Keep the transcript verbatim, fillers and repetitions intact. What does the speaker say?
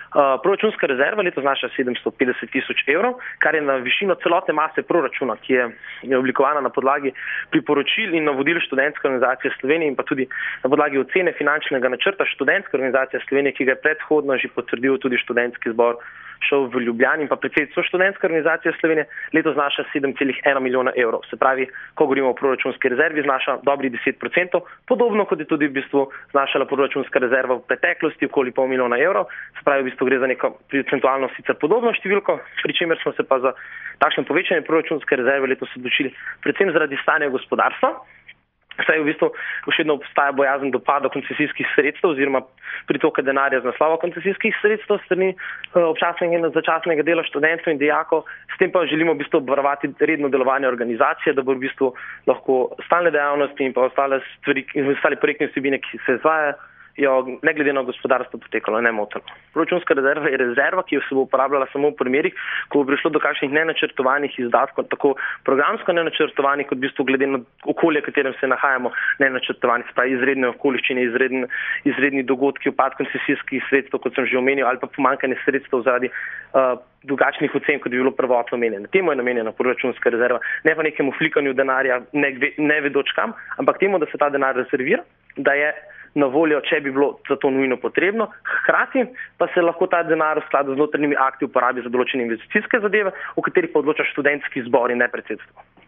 Uh, proračunska rezerva leto znaša sedemsto petdeset tisoč evrov, kar je na višino celotne mase proračuna, ki je, je oblikovana na podlagi priporočil in navodil Študentske organizacije Slovenije in pa tudi na podlagi ocene finančnega načrta Študentske organizacije Slovenije, ki ga je predhodno že potrdil tudi študentski zbor šel v Ljubljani in pa predsedstvo Študentske organizacije Slovenije, leto znaša sedem celih ena milijona evrov. Se pravi, ko govorimo o proračunski rezervi, znaša dobrih deset procentov, podobno kot je tudi v bistvu znašala proračunska rezerva v preteklosti, okoli pol milijona evrov. Se pravi, v bistvu gre za neko procentualno sicer podobno številko, pri čemer smo se pa za takšno povečanje proračunske rezerve letos odločili predvsem zaradi stanja gospodarstva. Saj v bistvu še vedno obstaja bojazen dopada koncesijskih sredstev oziroma pritoka denarja z naslova koncesijskih sredstev strani občasnega in začasnega dela študentov in dijakov. S tem pa želimo v bistvu obvarovati redno delovanje organizacije, da bo v bistvu lahko stalne dejavnosti in pa ostale stvari, ostale projektne vsebine, ki se izvajajo, ne glede na gospodarstvo potekalo nemoteno. Proračunska rezerva je rezerva, ki jo se bo uporabljala samo v primerih, ko bo prišlo do kakšnih nenačrtovanih izdatkov, tako programsko nenačrtovanih, kot v bistvu glede na okolje, v katerem se nahajamo, nenačrtovanih, spravi izredne okoliščine, izredni, izredni dogodki, upad koncesijskih sredstev, kot sem že omenil, ali pa pomanjkanje sredstev zaradi uh, drugačnih ocen, kot bi bilo prvotno omenjeno. Temu je namenjena proračunska rezerva, ne pa nekemu flikanju denarja, ne, ne vedoč kam, ampak temu, da se ta denar rezervira, da je na voljo, če bi bilo za to nujno potrebno. Hkrati pa se lahko ta denar v skladu z notranjimi akti uporabi za določene investicijske zadeve, o katerih pa odloča študentski zbor in ne predsedstvo.